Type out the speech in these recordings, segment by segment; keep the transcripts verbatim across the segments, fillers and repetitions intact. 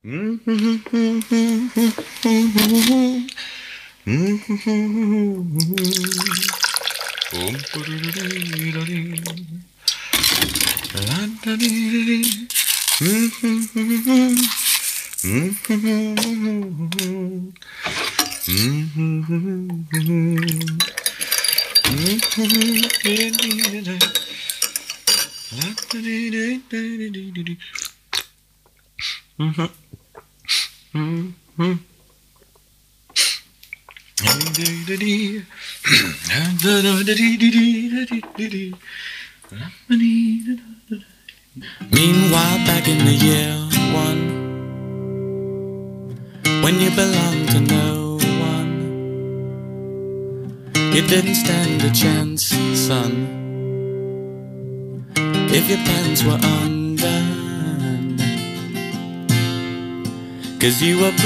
Meanwhile, back in the year one, when you belonged to no one, you didn't stand a chance, son, if your pants were undone, 'cause you were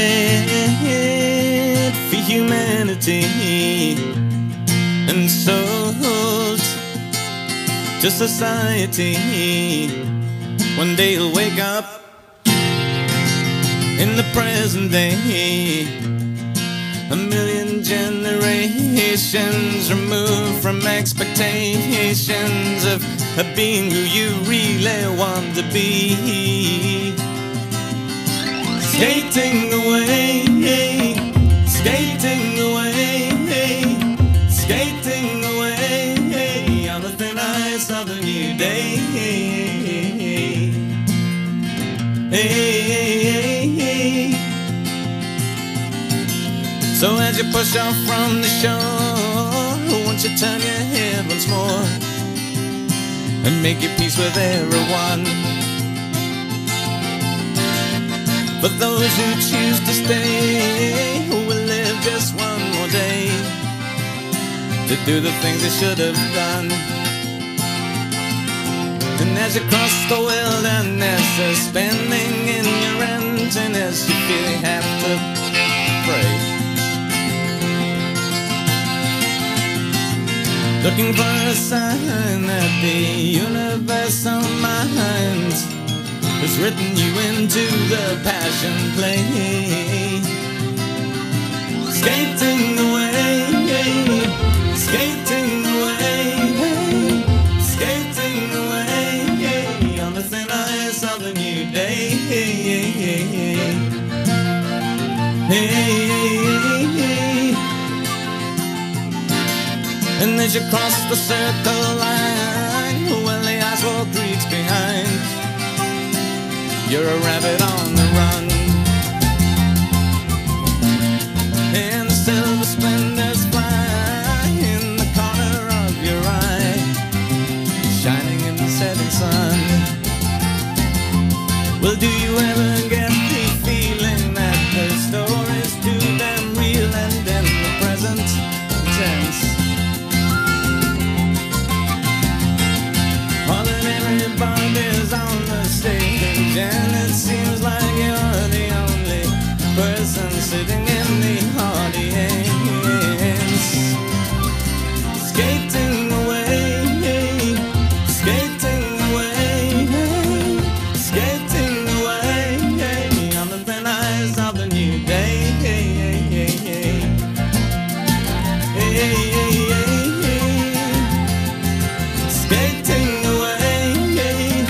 bred for humanity and sold to society. One day you'll wake up in the present day, a million generations removed from expectations of being who you really want to be. Skating away, skating away, skating away on the thin ice of a new day. So as you push off from the shore, won't you turn your head once more and make your peace with everyone? For those who choose to stay, who will live just one more day to do the things they should have done. And as you cross the wilderness, suspending in your emptiness, you feel you have to pray, looking for a sign that the universal mind has written you into the passion play. Skating away, skating away, skating away on the thin ice of a new day. And as you cross the circle line, well, the asphalt creaks behind, you're a rabbit on the run, and the silver splendors fly in the corner of your eye, shining in the setting sun. Well, do you ever get the feeling that the story's too damn real and in the present tense? All that everybody's on the stage, and it seems like you're the only person sitting in the audience. Skating away, skating away, skating away on the thin ice of the new day. Skating away,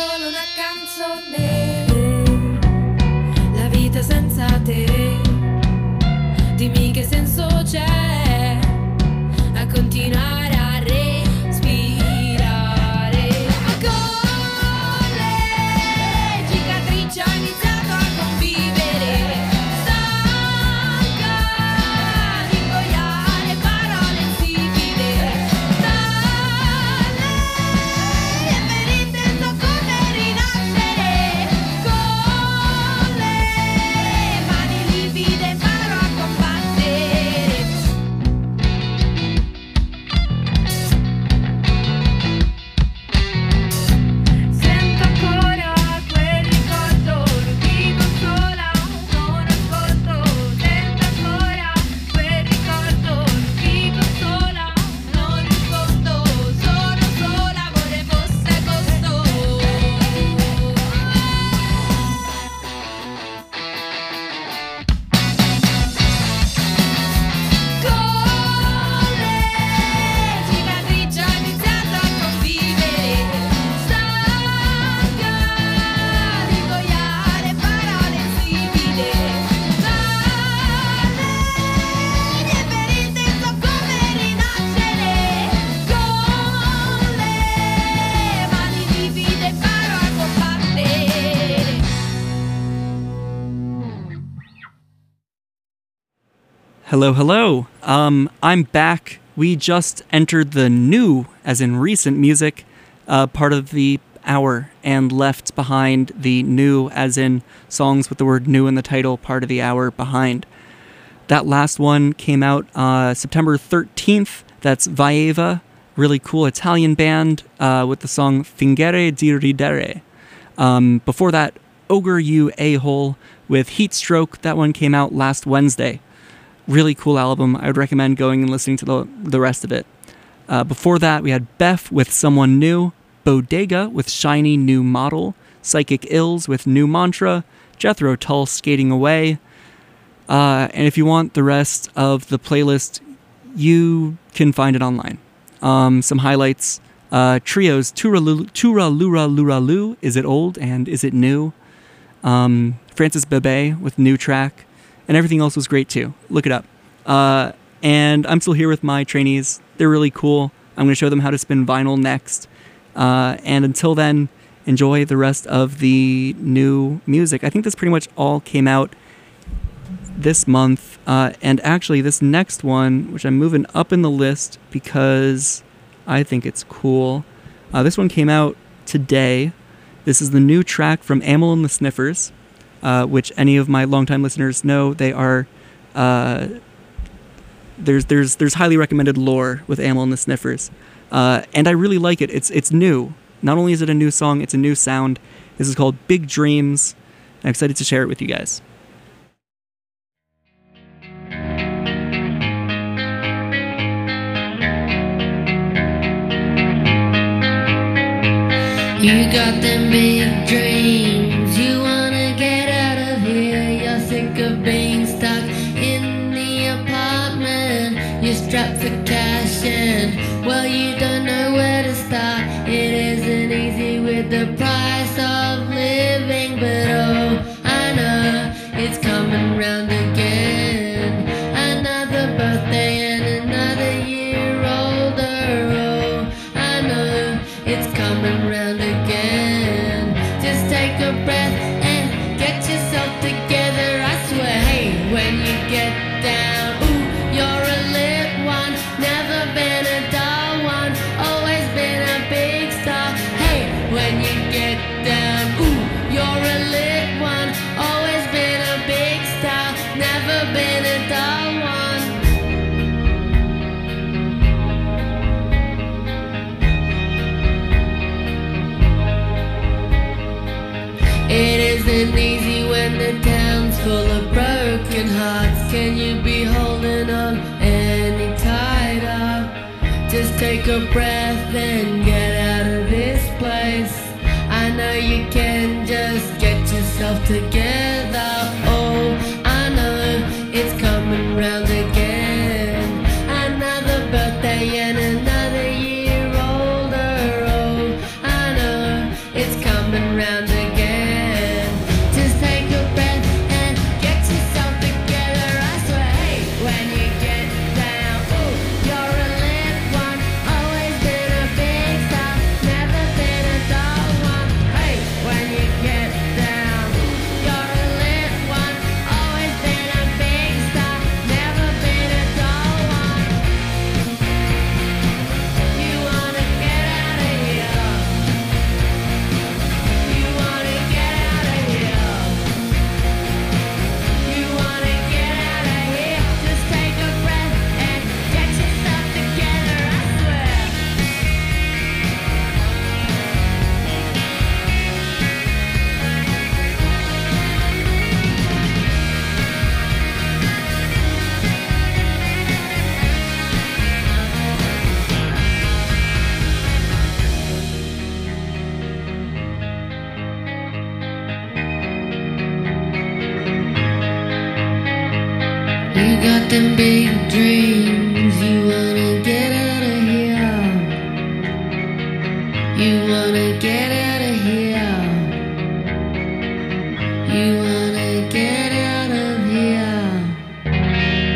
solo una canzone. La vita senza te, dimmi che senso c'è a continuare a respirare. Con le cicatrici ho iniziato a convivere, stanca di ingoiare parole insipide. Da lei e per intento come rinascere. Con le mani livide imparo a combattere. Sento ancora quel ricordo, lo dico sola, non ascolto. Sento ancora quel ricordo, lo dico sola, non rispondo. Sono sola, vorrei fosse agosto. Con le cicatrici ho iniziato a convivere, stanca di ingoiare parole insipide. Da lei e per intento come rinascere. Con le mani livide imparo a combattere. Hello, hello. Um, I'm back. We just entered the new, as in recent music, uh, part of the hour and left behind the new, as in songs with the word new in the title, part of the hour behind. That last one came out uh, September thirteenth. That's Vaeva, really cool Italian band uh, with the song Fingere di ridere. Um, before that, Ogre You A-Hole with Heat Stroke. That one came out last Wednesday. Really cool album. I would recommend going and listening to the, the rest of it. Uh, before that, we had Beth with Someone New, Bodega with Shiny New Model, Psychic Ills with New Mantra, Jethro Tull Skating Away. Uh, and if you want the rest of the playlist, you can find it online. Um, some highlights. Uh, trios, Tura Lu- Tura Lura Lura Lu, Is It Old and Is It New? Um, Francis Bebe with New Track. And everything else was great too. Look it up. Uh, and I'm still here with my trainees. They're really cool. I'm going to show them how to spin vinyl next. Uh, and until then, enjoy the rest of the new music. I think this pretty much all came out this month. Uh, and actually, this next one, which I'm moving up in the list because I think it's cool. Uh, this one came out today. This is the new track from Amyl and the Sniffers. Uh, which any of my longtime listeners know, they are. Uh, there's there's there's highly recommended lore with Amyl and the Sniffers, uh, and I really like it. It's it's new. Not only is it a new song, it's a new sound. This is called Big Dreams. I'm excited to share it with you guys. You got them big dreams, you wanna get out of here. You're sick of being stuck in the apartment. You're strapped for cash and, well, you don't know where to start. It isn't easy with the price of living, but oh, I know it's coming round again. Another birthday and another year older. Oh, I know it's coming round again. Just take a breath and get yourself together. I swear, hey, when you get down, ooh, you're a lit one. Never been a dull one, always been a big star. Hey, when you get down, ooh, you're a lit one. Always been a big star, never been a dull one. It isn't easy when the town's full of broken hearts. Can you be holding on any tighter? Just take a breath and get out of this place. I know you can, just get yourself together. Oh, I know it's coming round again. Another birthday and another year older. Oh, I know it's coming and round again. Just take a breath and get yourself together. I swear, hey, when you get down, ooh, you're a lit one. Always been a big star, never been a dull one. Hey, when you get down, you're a lit one. Always been a big star, never been a dull one. You wanna get out of here. You wanna get out of here. You wanna get out of here. Just take a breath and get yourself together, I swear. You got them big dreams, you wanna get out of here. You wanna get out of here. You wanna get out of here.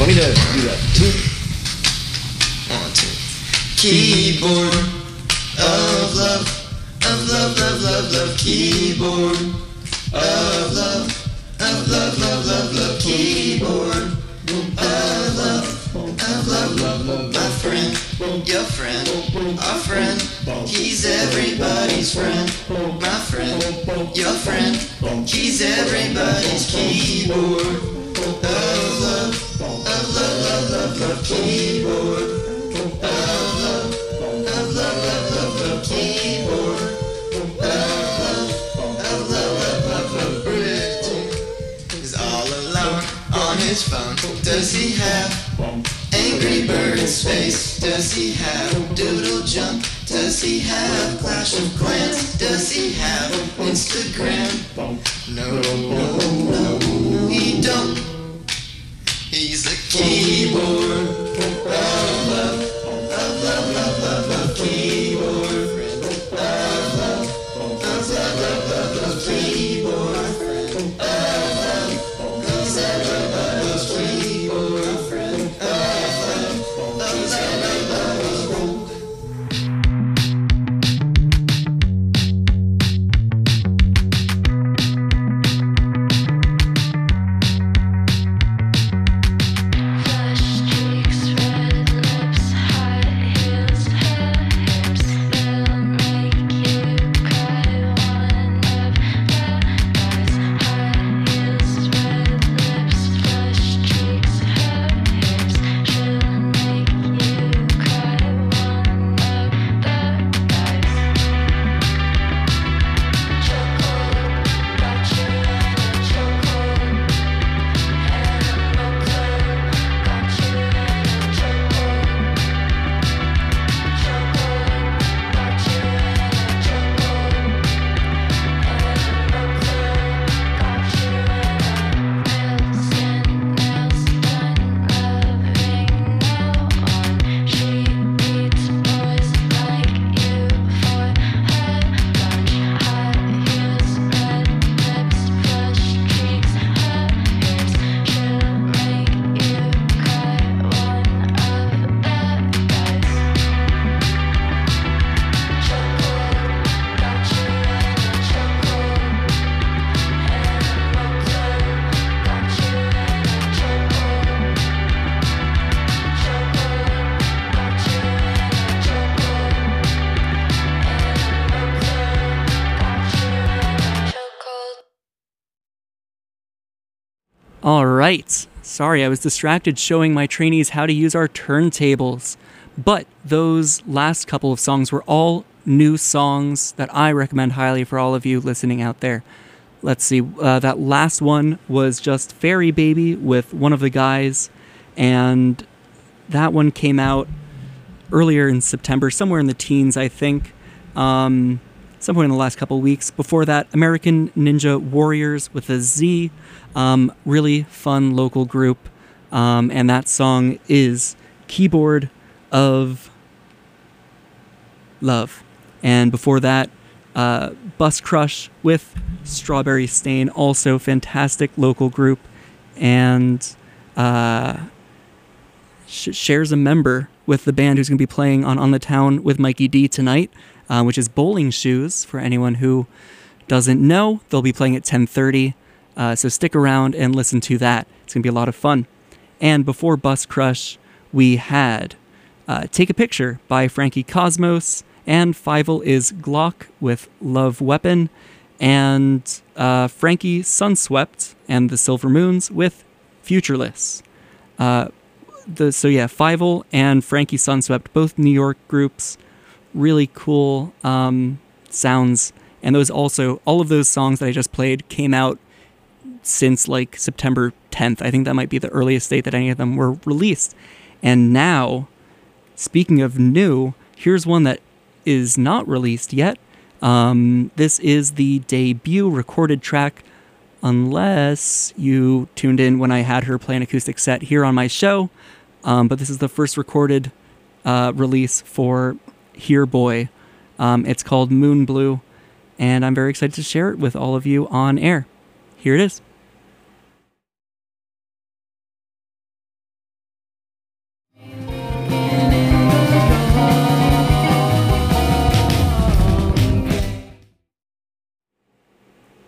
Want me to do that? Two. One, two. Keyboard of love, of love, love, love, love. Keyboard of love, of love, love, love, love. Keyboard of love, of love, love, love. My friend, your friend, our friend. He's everybody's friend. My friend, your friend. He's everybody's keyboard of love, of love, love, love, love. Keyboard of love, of love, love, love, love. Keyboard of love, of love, love, love, love. Brick is all alone on his phone. Does he have Angry Bird Space? Does he have Doodle Jump? Does he have Clash of Clans? Does he have Instagram? No, no, no, he don't. He's the keyboard of love, of love, love, love, love. Keyboard of love, of love, love, love, love. Keyboard of love. He's everybody's keyboard of love, of love, love, love. All right. Sorry, I was distracted showing my trainees how to use our turntables. But those last couple of songs were all new songs that I recommend highly for all of you listening out there. Let's see. Uh, that last one was just Fairy Baby with One of the Guys. And that one came out earlier in September, somewhere in the teens, I think. Um, somewhere in the last couple of weeks. Before that, American Ninja Warriors with a Z. Um, really fun local group. Um, and that song is Keyboard of Love. And before that, uh, Bus Crush with Strawberry Stain, also fantastic local group, and uh, sh- shares a member with the band who's going to be playing on On the Town with Mikey D tonight, uh, which is Bowling Shoes. For anyone who doesn't know, they'll be playing at ten thirty, uh, so stick around and listen to that. It's going to be a lot of fun. And before Bus Crush, we had uh, Take a Picture by Frankie Cosmos, and Fievel is Glock with Love Weapon, and uh, Frankie Sunswept and the Silver Moons with Futureless. Uh, the, so yeah, Fievel and Frankie Sunswept, both New York groups, really cool um, sounds. And those also, all of those songs that I just played came out since like September tenth. I think that might be the earliest date that any of them were released. And now, speaking of new, here's one that is not released yet. Um, this is the debut recorded track, unless you tuned in when I had her play an acoustic set here on my show. Um, but this is the first recorded uh, release for Here Boy. Um, it's called Moon Blue, and I'm very excited to share it with all of you on air. Here it is.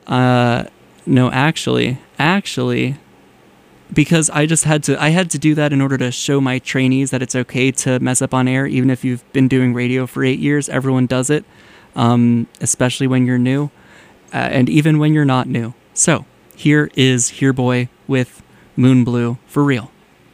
Uh, no, actually, actually, because I just had to, I had to do that in order to show my trainees that it's okay to mess up on air, even if you've been doing radio for eight years. Everyone does it, um, especially when you're new, uh, and even when you're not new. So here is Here Boy with Moon Blue for real.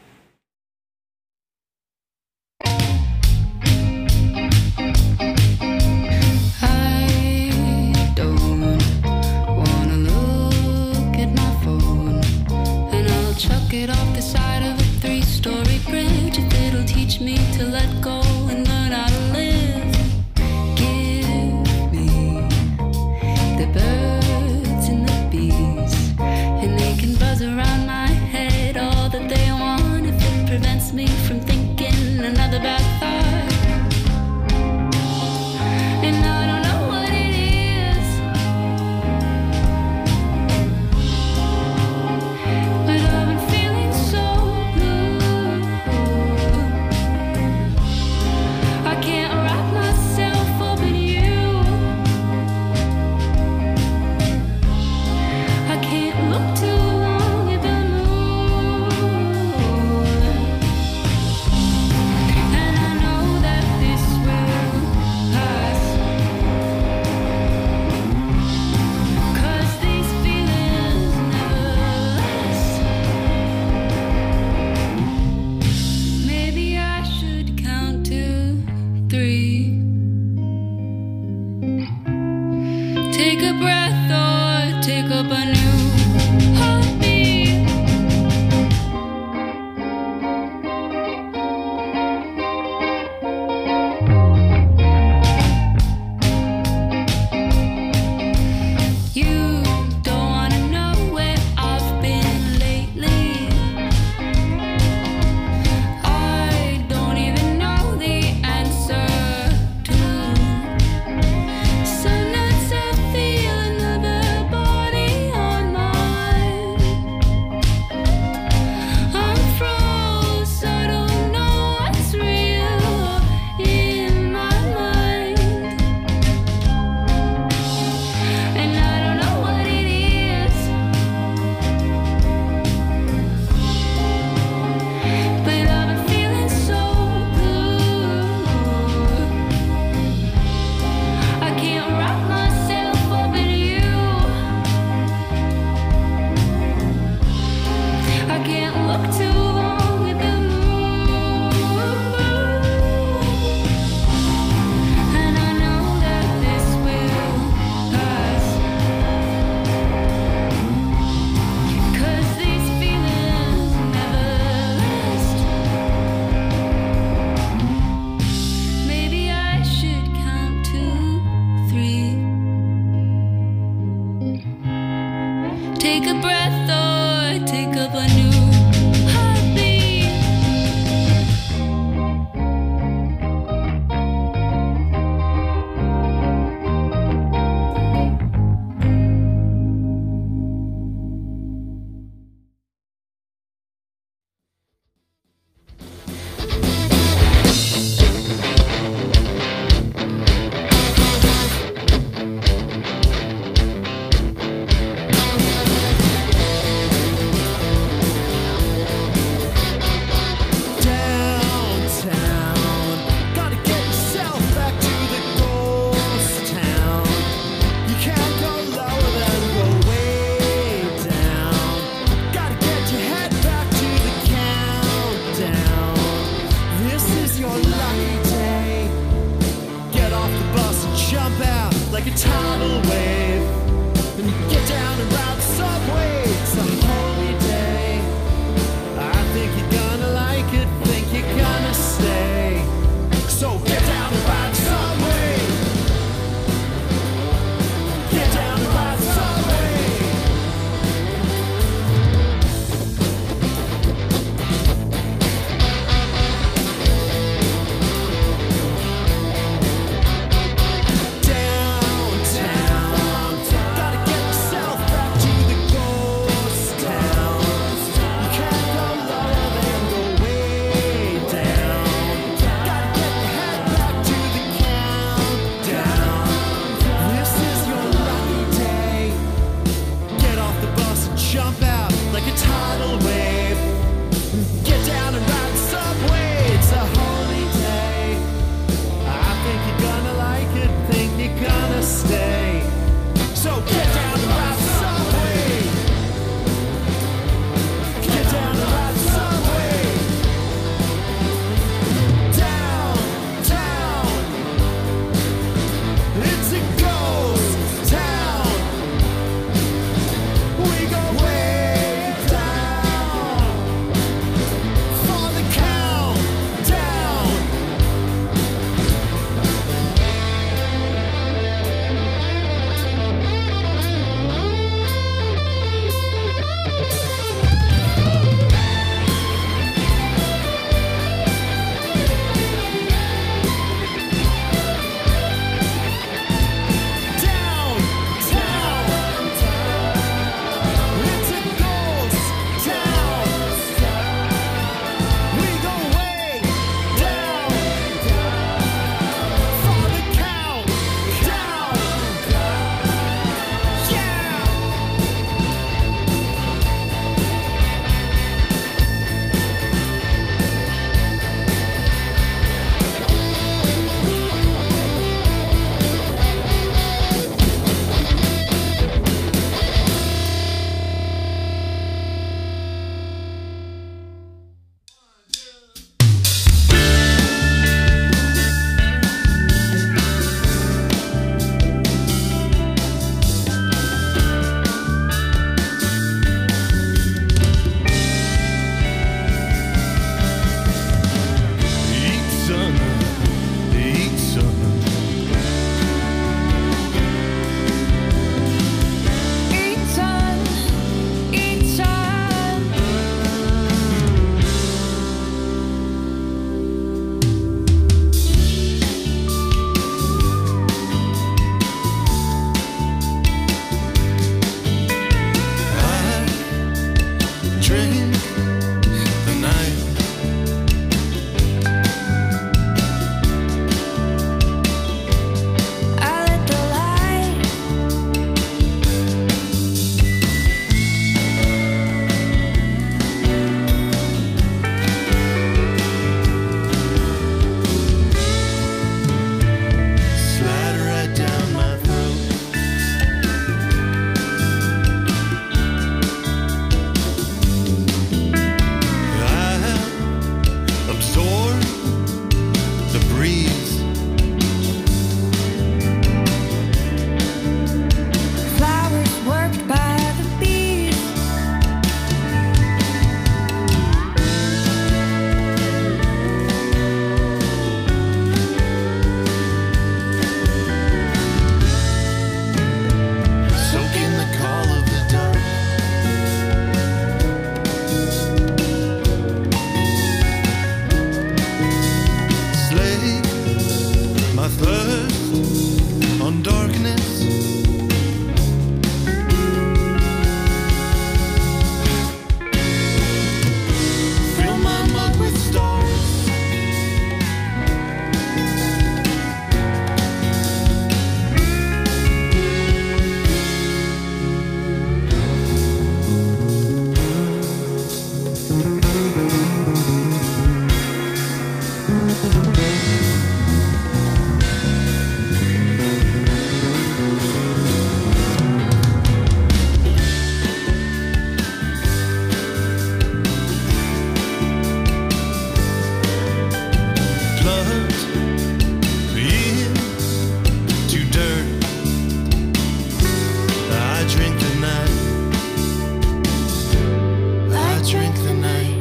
It off the side of a three-story bridge if it'll teach me to let go and learn how to live. Give me the birds and the bees, and they can buzz around my head all that they want if it prevents me from thinking another bad thought. And I don't know what it is, but I've been feeling so blue. I can't wrap myself up in you. I can't look too long at the moon. And I know that this will pass, 'cause these feelings never last. Maybe I should count to three. Take a breath or take up a new heartbeat. You don't wanna know where I've been lately. I don't even know the answer to some nights I feel another body on mine. I'm froze, I don't know what's real in my mind, and I don't know what it is, but I've been feeling so good. I can't wrap myself up in you. I can't look too long at the moon. And I know that this will pass, 'cause these feelings never last. Maybe I should count to three. Take a breath or take up a new heartbeat. Downtown, gotta get yourself back to the ghost town. You can't go lower than go way down. Gotta get your head back to the countdown. This is your lucky day. Get off the bus and jump out like a tidal wave. Then you get down and ride the subway. It's a holy day. I think you're gonna like it, think you're gonna stay. So get down and ride the subway. Get down and ride the subway. Downtown, darkness. Fill my mug with stars. Plugged into dirt. I drink the night. I drink the night.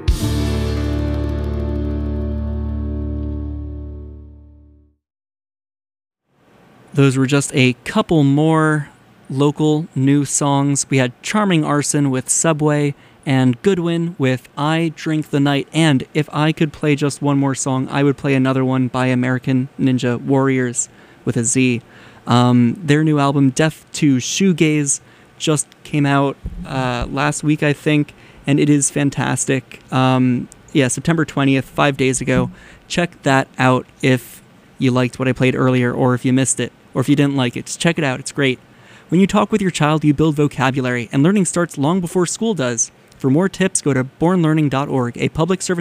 Those were just a couple more local new songs. We had Charming Arson with Subway and Goodwin with I Drink the Night. And if I could play just one more song, I would play another one by American Ninja Warriors with a Z. Um, their new album, Death to Shoegaze, just came out uh, last week, I think, and it is fantastic. Um, yeah, September twentieth, five days ago. Check that out if you liked what I played earlier, or if you missed it, or if you didn't like it. Just check it out. It's great. When you talk with your child, you build vocabulary, and learning starts long before school does. For more tips, go to born learning dot org, a public service